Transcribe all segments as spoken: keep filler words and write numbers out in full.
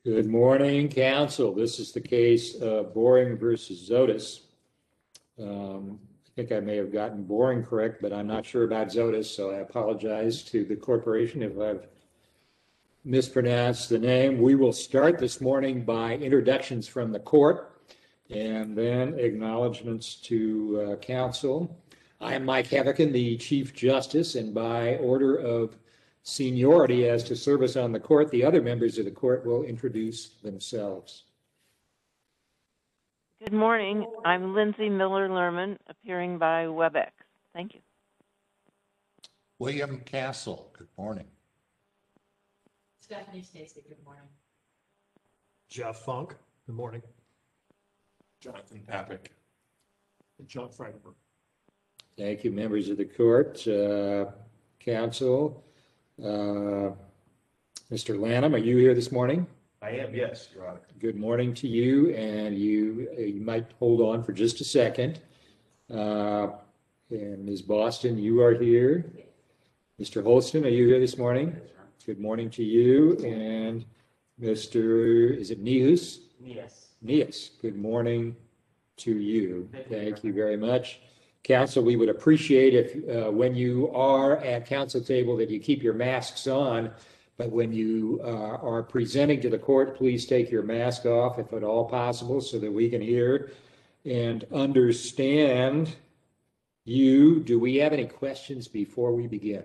Good morning, council. This is the case of Boring versus Zotis. Um, I think I may have gotten Boring correct, but I'm not sure about Zotis, so I apologize to the corporation if I've mispronounced the name. We will start this morning by introductions from the court and then acknowledgments to uh, council. I am Mike Hevican, the Chief Justice, and by order of seniority as to service on the court, the other members of the court will introduce themselves. Good morning. I'm Lindsay Miller-Lerman, appearing by WebEx. Thank you. William Castle, good morning. Stephanie Stacy, good morning. Jeff Funk, good morning. Jonathan Papik. And John Freidenberg. Thank you, members of the court, uh, council. Uh, Mister Lanham, are you here this morning? I am, yes, Your Honor. Good morning to you, and you uh, you might hold on for just a second. Uh, and Miz Boston, you are here. Mister Holston, are you here this morning? Good morning to you, and Mister is it Nius? Yes. Nias, good morning to you. Thank you very much. Council, we would appreciate if uh, when you are at council table that you keep your masks on, but when you uh, are presenting to the court, please take your mask off if at all possible so that we can hear and understand you. Do we have any questions before we begin?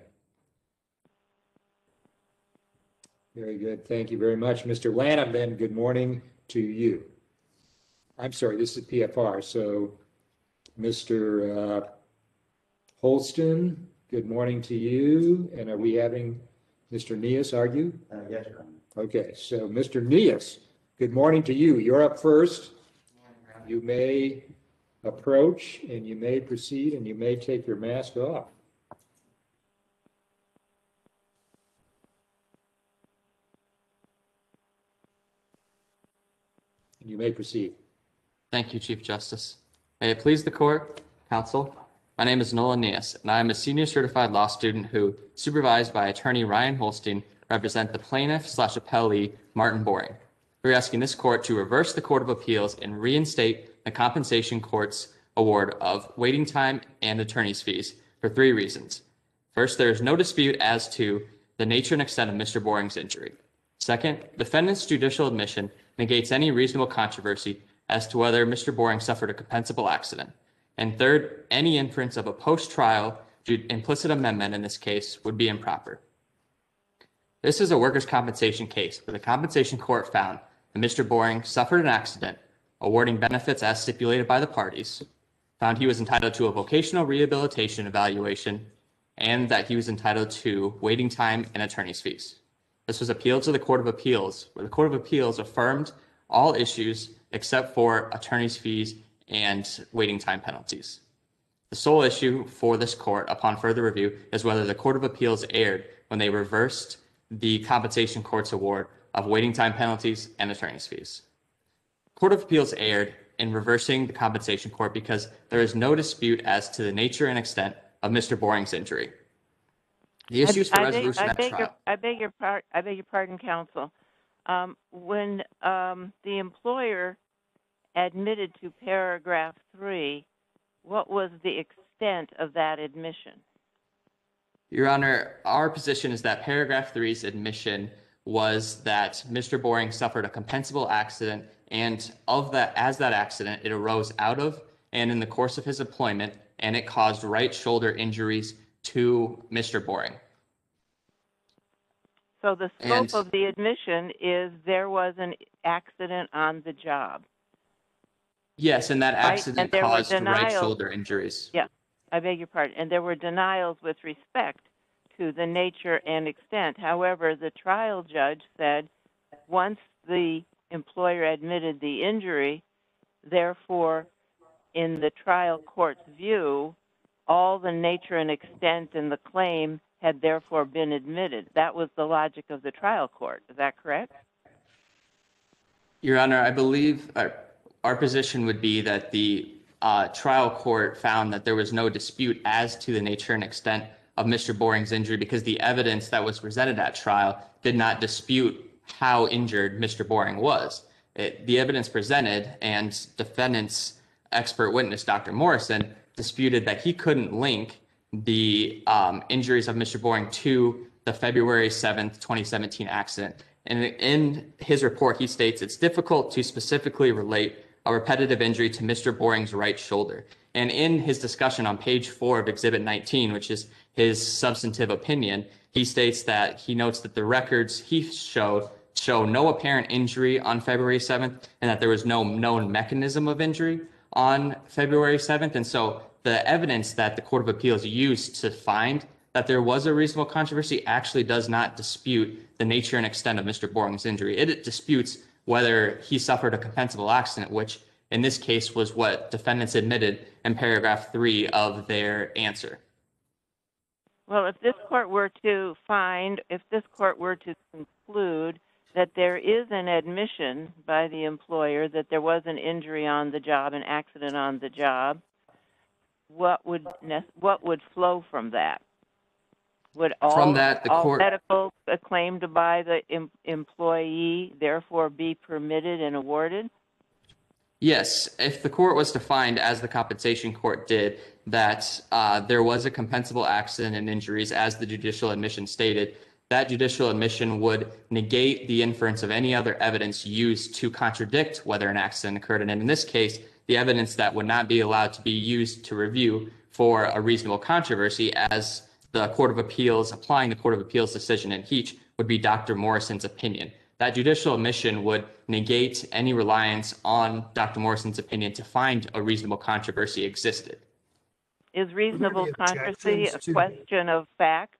Very good. Thank you very much. Mister Lanham, then good morning to you. I'm sorry, this is P F R, so Mister Uh, Holston, good morning to you. And are we having Mister Nias argue? Uh, yes, Your Honor. Okay, so Mister Nias, good morning to you. You're up first. You may approach and you may proceed and you may take your mask off. And you may proceed. Thank you, Chief Justice. May it please the court, counsel, my name is Nolan Nias, and I am a senior certified law student who, supervised by attorney Ryan Holstein, represent the plaintiff slash appellee Martin Boring. We're asking this court to reverse the Court of Appeals and reinstate the compensation court's award of waiting time and attorney's fees for three reasons. First, there is no dispute as to the nature and extent of Mister Boring's injury. Second, defendant's judicial admission negates any reasonable controversy as to whether Mister Boring suffered a compensable accident. And third, any inference of a post-trial implicit amendment in this case would be improper. This is a workers' compensation case where the compensation court found that Mister Boring suffered an accident, awarding benefits as stipulated by the parties, found he was entitled to a vocational rehabilitation evaluation, and that he was entitled to waiting time and attorney's fees. This was appealed to the Court of Appeals, where the Court of Appeals affirmed all issues except for attorney's fees and waiting time penalties. The sole issue for this court upon further review is whether the Court of Appeals erred when they reversed the compensation court's award of waiting time penalties and attorney's fees. Court of Appeals erred in reversing the compensation court because there is no dispute as to the nature and extent of Mister Boring's injury. The issues for I, I resolution beg, I at beg trial. Your, I beg your part. I beg your pardon, counsel. Um, when um, the employer admitted to paragraph three, what was the extent of that admission? Your Honor, our position is that paragraph three's admission was that Mister Boring suffered a compensable accident, and of that, as that accident, it arose out of and in the course of his employment, and it caused right shoulder injuries to Mister Boring. So the scope And- of the admission is there was an accident on the job. Yes, and that Right, accident and there were caused right denials. shoulder injuries. Yeah, I beg your pardon. And there were denials with respect to the nature and extent. However, the trial judge said once the employer admitted the injury, therefore, in the trial court's view, all the nature and extent in the claim had therefore been admitted. That was the logic of the trial court. Is that correct? Your Honor, I believe our, our position would be that the uh, trial court found that there was no dispute as to the nature and extent of Mister Boring's injury because the evidence that was presented at trial did not dispute how injured Mister Boring was. It, the evidence presented and defendant's expert witness, Doctor Morrison, disputed that he couldn't link the um, injuries of Mister Boring to the February seventh, twenty seventeen accident. And in his report, he states it's difficult to specifically relate a repetitive injury to Mister Boring's right shoulder. And in his discussion on page four of Exhibit nineteen, which is his substantive opinion, he states that he notes that the records he showed show no apparent injury on February seventh and that there was no known mechanism of injury on February seventh. And so the evidence that the Court of Appeals used to find that there was a reasonable controversy actually does not dispute the nature and extent of Mister Boring's injury. It disputes whether he suffered a compensable accident, which in this case was what defendants admitted in paragraph three of their answer. Well, if this court were to find, if this court were to conclude that there is an admission by the employer that there was an injury on the job, an accident on the job, what would what would flow from that? Would all, From that, the all court- medical claimed by the em, employee therefore be permitted and awarded? Yes, if the court was to find, as the compensation court did, that uh, there was a compensable accident and injuries, as the judicial admission stated, that judicial admission would negate the inference of any other evidence used to contradict whether an accident occurred. And in this case, the evidence that would not be allowed to be used to review for a reasonable controversy, as the Court of Appeals, applying the Court of Appeals decision in Heach, would be Doctor Morrison's opinion. That judicial admission would negate any reliance on Doctor Morrison's opinion to find a reasonable controversy existed. Is reasonable be controversy a objections to- question of fact?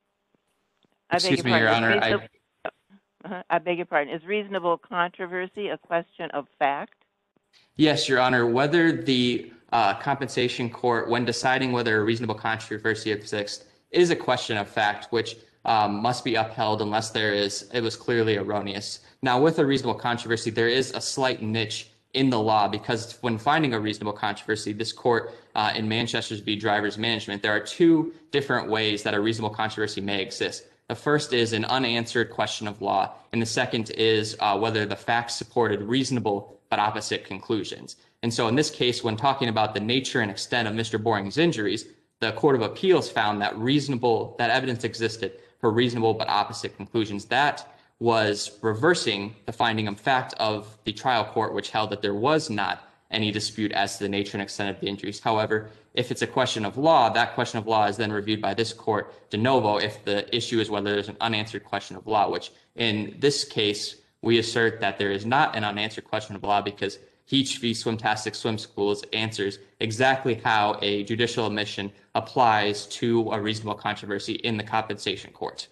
I beg Excuse me, your Your pardon. Honor. Is I, reasonable- uh, I beg your pardon. Is reasonable controversy a question of fact? yes, Your Honor. Whether the uh, compensation court, when deciding whether a reasonable controversy exists, is a question of fact, which um, must be upheld unless there is it was clearly erroneous. Now, with a reasonable controversy, there is a slight niche in the law, because when finding a reasonable controversy, this court uh, in Manchester's v. Drivers Management, there are two different ways that a reasonable controversy may exist. The first is an unanswered question of law, and the second is uh, whether the facts supported reasonable but opposite conclusions. And so in this case, when talking about the nature and extent of Mister Boring's injuries, the Court of Appeals found that reasonable, that evidence existed for reasonable but opposite conclusions. That was reversing the finding of fact of the trial court, which held that there was not any dispute as to the nature and extent of the injuries. However, if it's a question of law, that question of law is then reviewed by this court de novo if the issue is whether there's an unanswered question of law, which in this case, we assert that there is not an unanswered question of law because Heach v. Swimtastic Swim Schools answers exactly how a judicial admission applies to a reasonable controversy in the compensation court.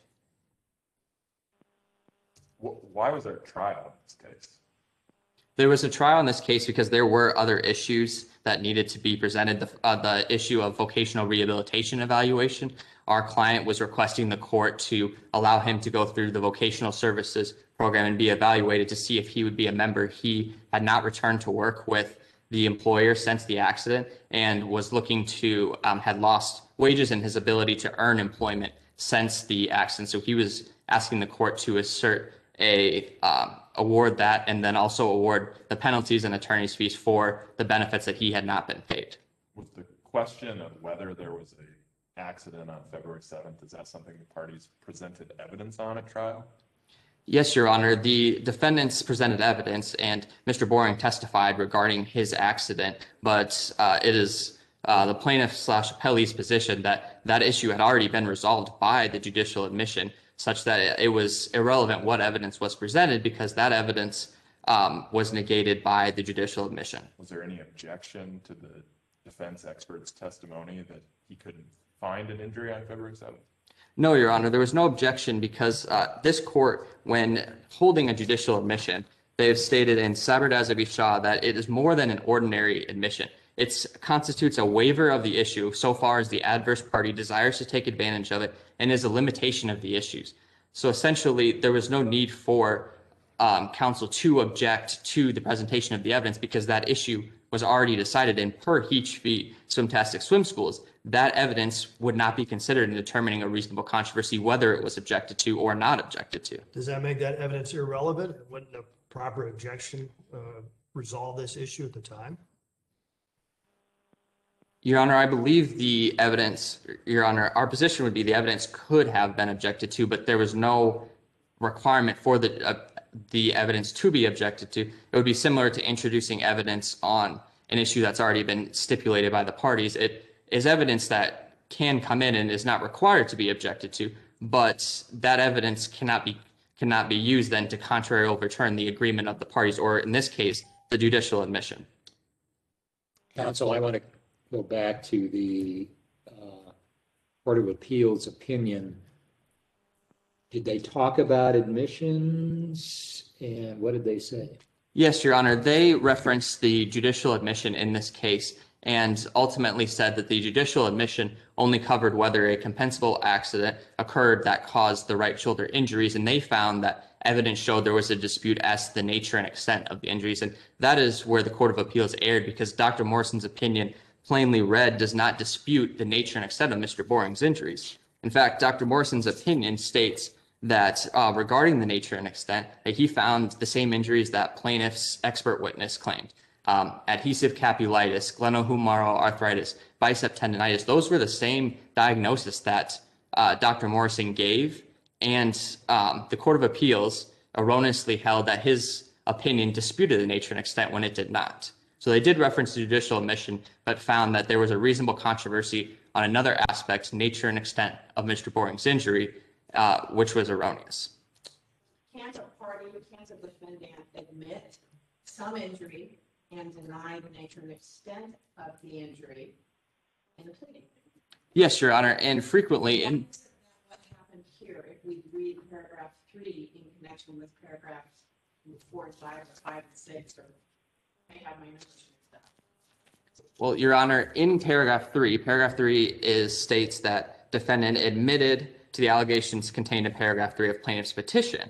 Why was there a trial in this case? There was a trial in this case because there were other issues that needed to be presented. The, uh, the issue of vocational rehabilitation evaluation. Our client was requesting the court to allow him to go through the vocational services program and be evaluated to see if he would be a member. He had not returned to work with the employer since the accident and was looking to, um, had lost wages and his ability to earn employment since the accident. So he was asking the court to assert a um, award that and then also award the penalties and attorney's fees for the benefits that he had not been paid. Was the question of whether there was a accident on February seventh, is that something the parties presented evidence on at trial? Yes, Your Honor. The defendants presented evidence and Mister Boring testified regarding his accident, but uh, it is uh, the plaintiff slash appellee's position that that issue had already been resolved by the judicial admission, such that it was irrelevant what evidence was presented because that evidence um, was negated by the judicial admission. Was there any objection to the defense expert's testimony that he couldn't find an injury on February seventh? No, Your Honor, there was no objection because uh, this court, when holding a judicial admission, they have stated in Sabardaz v. Shaw that it is more than an ordinary admission. It constitutes a waiver of the issue so far as the adverse party desires to take advantage of it and is a limitation of the issues. So essentially, there was no need for um, counsel to object to the presentation of the evidence because that issue was already decided in per Heach v. Swimtastic Swim Schools, that evidence would not be considered in determining a reasonable controversy, whether it was objected to or not objected to. Does that make that evidence irrelevant? Wouldn't a proper objection uh, resolve this issue at the time? Your Honor, I believe the evidence, Your Honor, our position would be the evidence could have been objected to, but there was no requirement for the uh, the evidence to be objected to. It would be similar to introducing evidence on an issue that's already been stipulated by the parties. It is evidence that can come in and is not required to be objected to, but that evidence cannot be cannot be used then to contrary overturn the agreement of the parties, or in this case, the judicial admission. Counsel, I want to go back to the uh, Court of Appeals opinion. Did they talk about admissions, and what did they say? Yes, Your Honor. They referenced the judicial admission in this case and ultimately said that the judicial admission only covered whether a compensable accident occurred that caused the right shoulder injuries, and they found that evidence showed there was a dispute as to the nature and extent of the injuries. And that is where the Court of Appeals erred, because Doctor Morrison's opinion, plainly read, does not dispute the nature and extent of Mister Boring's injuries. In fact, Doctor Morrison's opinion states that uh, regarding the nature and extent, that he found the same injuries that plaintiff's expert witness claimed. Um, adhesive capsulitis, glenohumeral arthritis, bicep tendonitis, those were the same diagnosis that uh, Doctor Morrison gave, and um, the Court of Appeals erroneously held that his opinion disputed the nature and extent when it did not. So they did reference the judicial admission, but found that there was a reasonable controversy on another aspect, nature and extent of Mister Boring's injury, uh, which was erroneous. Can't a party, can't a defendant admit some injury and deny the nature and extent of the injury in the pleading? Yes, Your Honor, and frequently in What happened here, if we read paragraph three in connection with paragraphs four and five, or five and six, or I have my notes mixed up. Well, Your Honor, in paragraph three, paragraph three is states that defendant admitted to the allegations contained in paragraph three of plaintiff's petition.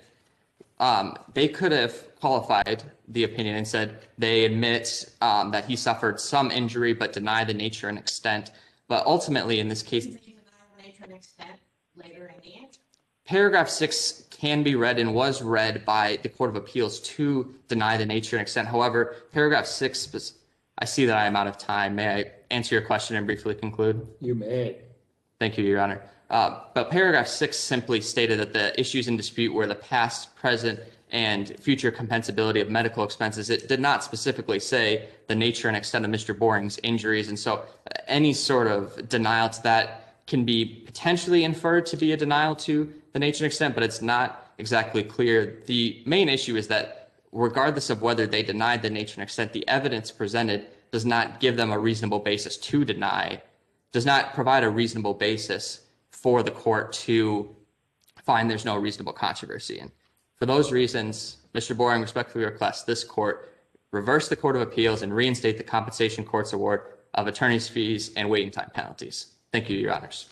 Um, they could have qualified the opinion and said they admit um, that he suffered some injury but deny the nature and extent. But ultimately, in this case, Did he deny the nature and extent later in the answer? paragraph six can be read and was read by the Court of Appeals to deny the nature and extent. However, paragraph six, I see that I am out of time. May I answer your question and briefly conclude? You may. Thank you, Your Honor. Uh, but paragraph six simply stated that the issues in dispute were the past, present, and future compensability of medical expenses. It did not specifically say the nature and extent of Mister Boring's injuries. And so uh, any sort of denial to that can be potentially inferred to be a denial to the nature and extent, but it's not exactly clear. The main issue is that regardless of whether they denied the nature and extent, the evidence presented does not give them a reasonable basis to deny, does not provide a reasonable basis for the court to find there's no reasonable controversy. And for those reasons, Mister Boring respectfully requests this court reverse the Court of Appeals and reinstate the compensation court's award of attorney's fees and waiting time penalties. Thank you, Your Honors.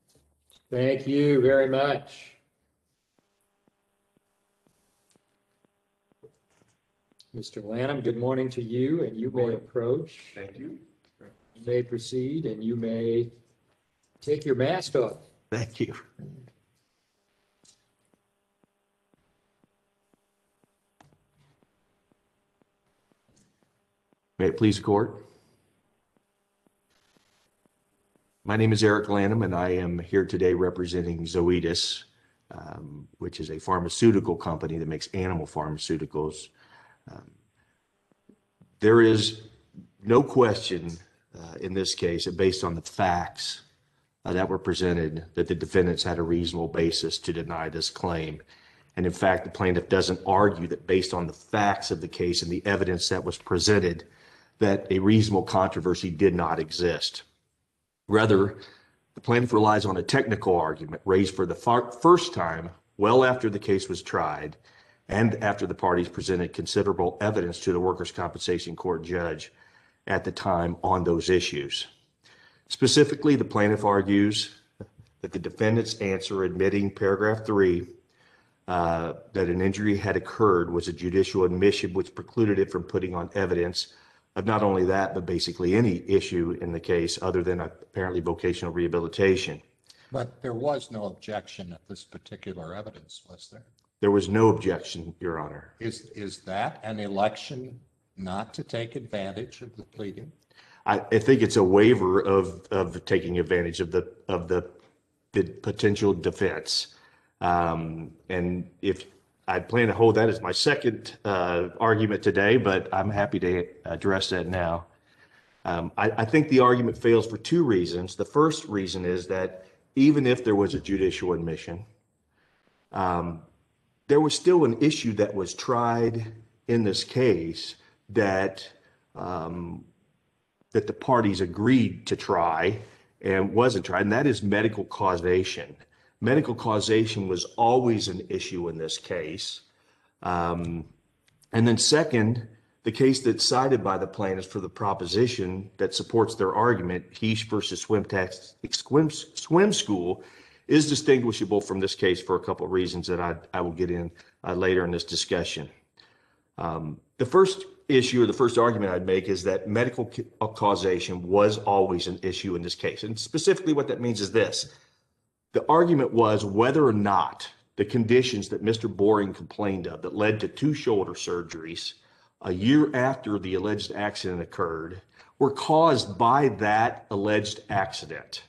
Thank you very much. Mister Lanham, good morning to you, and you may approach. Thank you. You may proceed, and you may take your mask off. Thank you. May it please the court. My name is Eric Lanham, and I am here today representing Zoetis, um, which is a pharmaceutical company that makes animal pharmaceuticals. Um, there is no question uh, in this case that based on the facts uh, that were presented that the defendants had a reasonable basis to deny this claim. And in fact, the plaintiff doesn't argue that based on the facts of the case and the evidence that was presented that a reasonable controversy did not exist. Rather, the plaintiff relies on a technical argument raised for the far first time well after the case was tried and after the parties presented considerable evidence to the Workers' Compensation Court judge at the time on those issues. Specifically, the plaintiff argues that the defendant's answer admitting paragraph three uh, that an injury had occurred was a judicial admission which precluded it from putting on evidence of not only that, but basically any issue in the case other than apparently vocational rehabilitation. But there was no objection of this particular evidence, was there? There was no objection, Your Honor. Is, is that an election not to take advantage of the pleading? I, I think it's a waiver of, of taking advantage of the, of the, the potential defense. Um, and if I plan to hold that as my second uh, argument today, but I'm happy to address that now. Um, I, I think the argument fails for two reasons. The first reason is that even if there was a judicial admission, um, there was still an issue that was tried in this case that um, that the parties agreed to try and wasn't tried, and that is medical causation. Medical causation was always an issue in this case. Um, and then second, the case that's cited by the plaintiffs for the proposition that supports their argument, Heesh versus Swim, Tax, Swim, Swim School, is distinguishable from this case for a couple of reasons that I, I will get in uh, later in this discussion. Um, the first issue or the first argument I'd make is that medical causation was always an issue in this case. And specifically what that means is this. The argument was whether or not the conditions that Mister Boring complained of that led to two shoulder surgeries a year after the alleged accident occurred were caused by that alleged accident.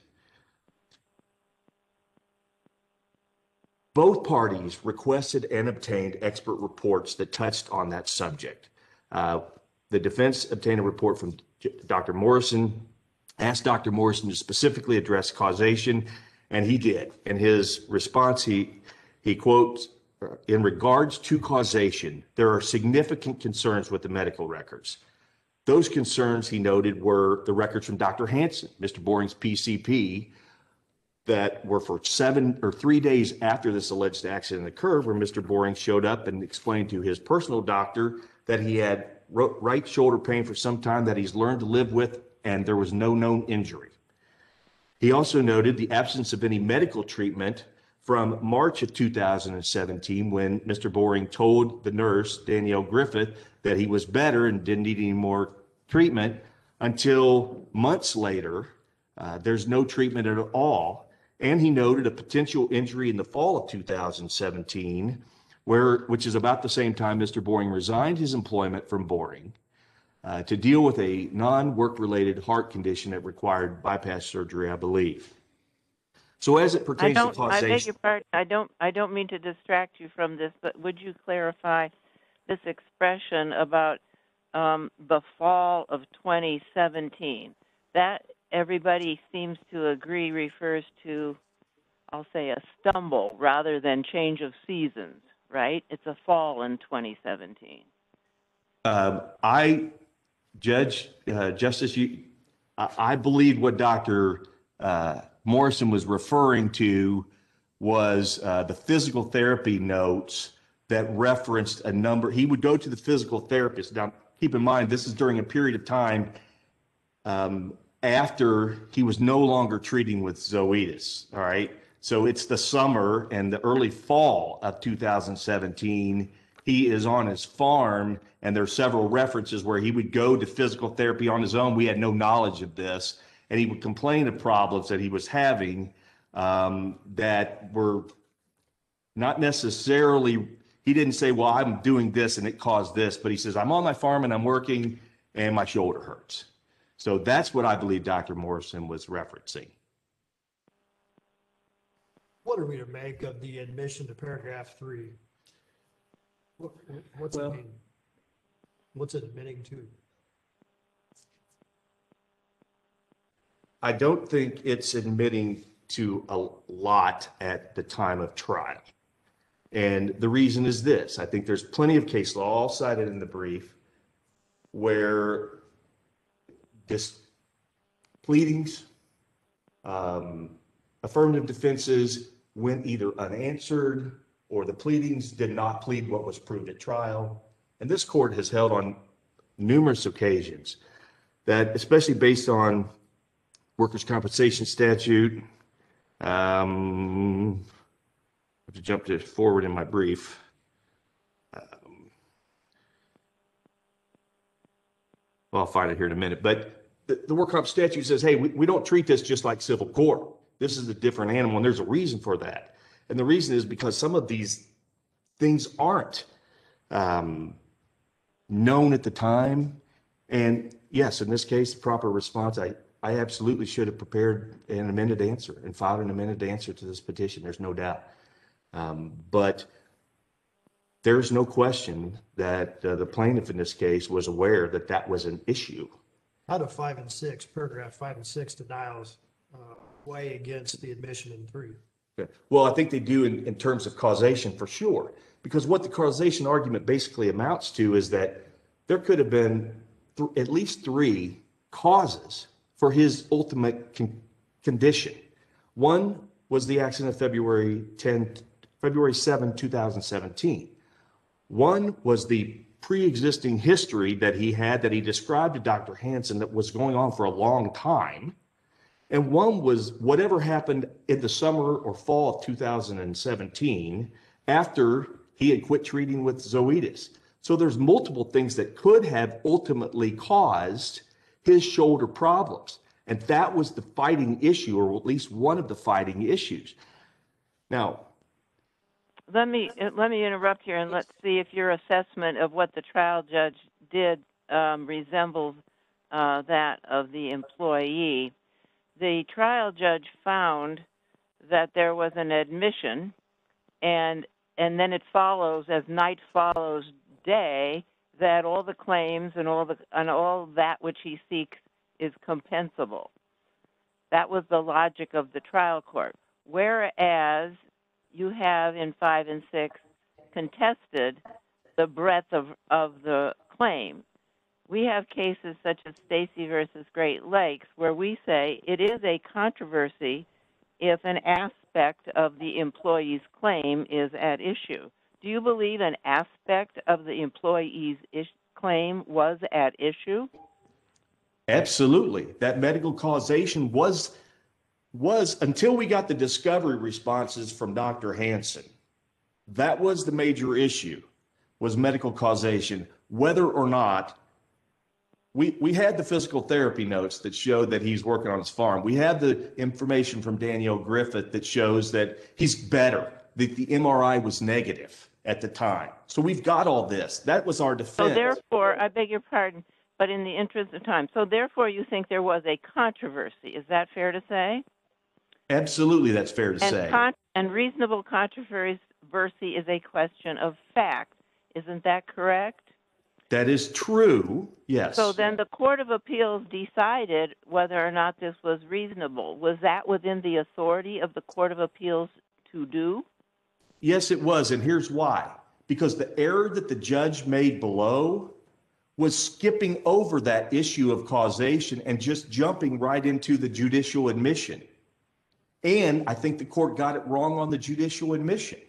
Both parties requested and obtained expert reports that touched on that subject. Uh, the defense obtained a report from Doctor Morrison, asked Doctor Morrison to specifically address causation, and he did. In his response, he, he quotes, in regards to causation, there are significant concerns with the medical records. Those concerns, he noted, were the records from Doctor Hansen, Mister Boring's P C P, that were for seven or three days after this alleged accident occurred, where Mister Boring showed up and explained to his personal doctor that he had right shoulder pain for some time that he's learned to live with, and there was no known injury. He also noted the absence of any medical treatment from March of two thousand seventeen, when Mister Boring told the nurse, Danielle Griffith, that he was better and didn't need any more treatment, until months later, uh, there's no treatment at all. And he noted a potential injury in the fall of two thousand seventeen, where, which is about the same time Mister Boring resigned his employment from Boring uh, to deal with a non-work related heart condition that required bypass surgery, I believe. So as it I pertains to don't, I beg causation, your pardon, I don't, I don't mean to distract you from this, but would you clarify this expression about um, the fall of twenty seventeen? That everybody seems to agree refers to, I'll say, a stumble rather than change of seasons, right? It's a fall in twenty seventeen. Um, I, Judge, uh, Justice, you, I, I believe what Doctor Uh, Morrison was referring to was uh, the physical therapy notes that referenced a number. He would go to the physical therapist. Now, keep in mind, this is during a period of time um, after he was no longer treating with Zoetis, all right? So it's the summer and the early fall of two thousand seventeen. He is on his farm, and there are several references where he would go to physical therapy on his own. We had no knowledge of this, and he would complain of problems that he was having um, that were not necessarily, he didn't say, well, I'm doing this and it caused this, but he says, I'm on my farm and I'm working and my shoulder hurts. So that's what I believe Doctor Morrison was referencing. What are we to make of the admission to paragraph three? What, what's it Well- mean? What's it admitting to? I don't think it's admitting to a lot at the time of trial. And the reason is this. I think there's plenty of case law, all cited in the brief, where this pleadings, um, affirmative defenses went either unanswered or the pleadings did not plead what was proved at trial. And this court has held on numerous occasions that, especially based on workers' compensation statute, um, I have to jump to forward in my brief. Um, well, I'll find it here in a minute, but the, the work comp statute says, hey, we, we don't treat this just like civil court. This is a different animal, and there's a reason for that. And the reason is because some of these things aren't um, known at the time. And yes, in this case, the proper response, I, I absolutely should have prepared an amended answer and filed an amended answer to this petition. There's no doubt. Um, but there's no question that uh, the plaintiff in this case was aware that that was an issue. How do five and six, paragraph five and six denials uh, weigh against the admission in three? Okay. Well, I think they do in, in terms of causation for sure, because what the causation argument basically amounts to is that there could have been th- at least three causes for his ultimate con- condition. One was the accident of February tenth, February seventh, two thousand seventeen. One was the pre-existing history that he had that he described to Doctor Hansen that was going on for a long time. And one was whatever happened in the summer or fall of two thousand seventeen after he had quit treating with Zoetis. So there's multiple things that could have ultimately caused his shoulder problems. And that was the fighting issue, or at least one of the fighting issues. Now, Let me uh, let me interrupt here and let's see if your assessment of what the trial judge did um, resembles uh, that of the employee. The trial judge found that there was an admission, and and then it follows as night follows day that all the claims and all the and all that which he seeks is compensable. That was the logic of the trial court. Whereas you have in five and six contested the breadth of, of the claim. We have cases such as Stacy versus Great Lakes where we say it is a controversy if an aspect of the employee's claim is at issue. Do you believe an aspect of the employee's ish- claim was at issue? absolutely, that medical causation was was until we got the discovery responses from Doctor Hansen. That was the major issue, was medical causation, whether or not we we had the physical therapy notes that showed that he's working on his farm. We had the information from Danielle Griffith that shows that he's better, that the M R I was negative at the time. So we've got all this. That was our defense. So therefore, I beg your pardon, but in the interest of time, so therefore you think there was a controversy. Is that fair to say? Absolutely, that's fair to And, say. con- and reasonable controversy is a question of fact. Isn't that correct? That is true, yes. So then the Court of Appeals decided whether or not this was reasonable. Was that within the authority of the Court of Appeals to do? Yes, it was, and here's why. Because the error that the judge made below was skipping over that issue of causation and just jumping right into the judicial admission. And I think the court got it wrong on the judicial admission.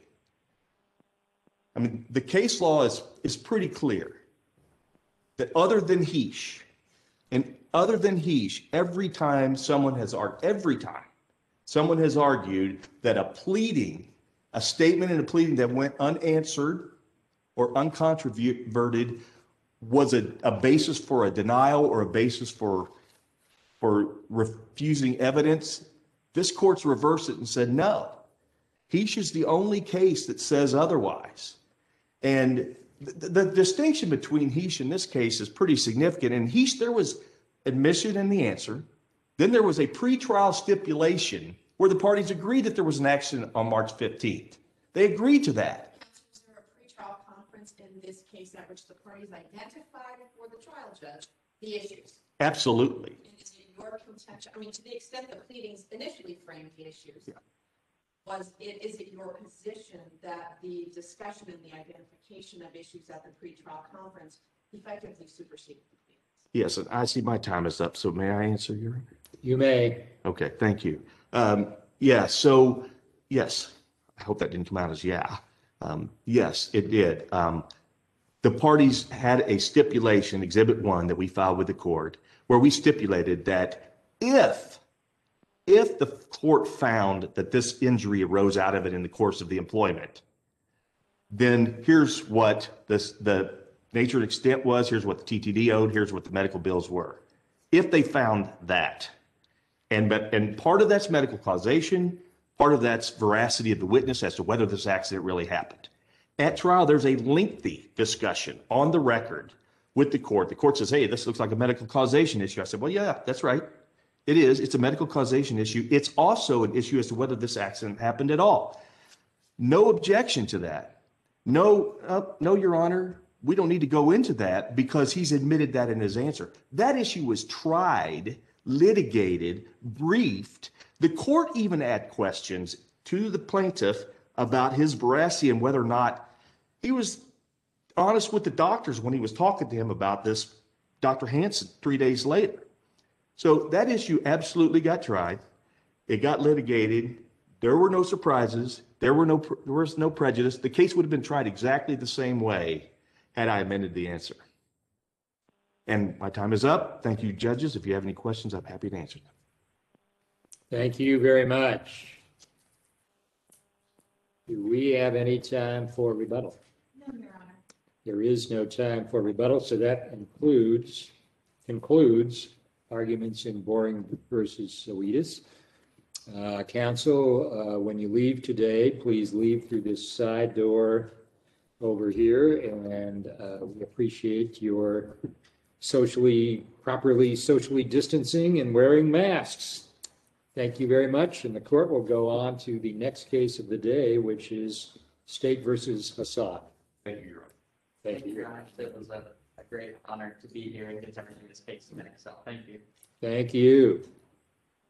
I mean, the case law is, is pretty clear that other than Heesh, and other than Heesh, every time someone has argued, every time someone has argued that a pleading, a statement in a pleading that went unanswered or uncontroverted was a, a basis for a denial or a basis for, for refusing evidence, this court's reversed it and said, no, Heesh is the only case that says otherwise. And the, the distinction between Heesh and this case is pretty significant. In Heesh, there was admission in the answer. Then there was a pretrial stipulation where the parties agreed that there was an accident on March fifteenth. They agreed to that. Was there a pretrial conference in this case at which the parties identified before the trial judge the issues? Absolutely. And is it your contention, I mean, to the extent the pleadings initially framed the issues, Yeah. was it, is it your position that the discussion and the identification of issues at the pretrial conference effectively superseded the pleadings? Yes, and I see my time is up, so may I answer your? You may. Okay, thank you. Um, yeah, so yes, I hope that didn't come out as yeah. Um, yes, it did. Um, the parties had a stipulation, Exhibit One, that we filed with the court, where we stipulated that if, if the court found that this injury arose out of it in the course of the employment, then here's what this, the nature and extent was, here's what the T T D owed, here's what the medical bills were. If they found that, and, but, and part of that's medical causation, part of that's veracity of the witness as to whether this accident really happened. At trial, there's a lengthy discussion on the record with the court. The court says, hey, this looks like a medical causation issue. I said, well, yeah, that's right. It is. It's a medical causation issue. It's also an issue as to whether this accident happened at all. No objection to that. No, uh, no, Your Honor, we don't need to go into that because he's admitted that in his answer. That issue was tried, litigated, briefed. The court even had questions to the plaintiff about his veracity and whether or not he was honest with the doctors when he was talking to him about this, Doctor Hansen, three days later. So that issue absolutely got tried. It got litigated. There were no surprises. There were no, there was no prejudice. The case would have been tried exactly the same way had I amended the answer. And my time is up. Thank you, judges. If you have any questions, I'm happy to answer them. Thank you very much. Do we have any time for rebuttal? No, Your Honor. There is no time for rebuttal, so that includes, concludes arguments in Boring versus Zoetis. Uh, counsel, uh, when you leave today, please leave through this side door over here, and uh, we appreciate your socially, properly socially distancing and wearing masks. Thank you very much, and the court will go on to the next case of the day, which is State versus Hassan. Thank you, Your Honor. Thank you. Your Honor. It was a, a great honor to be here and get to review this case in Excel. Thank you. Thank you.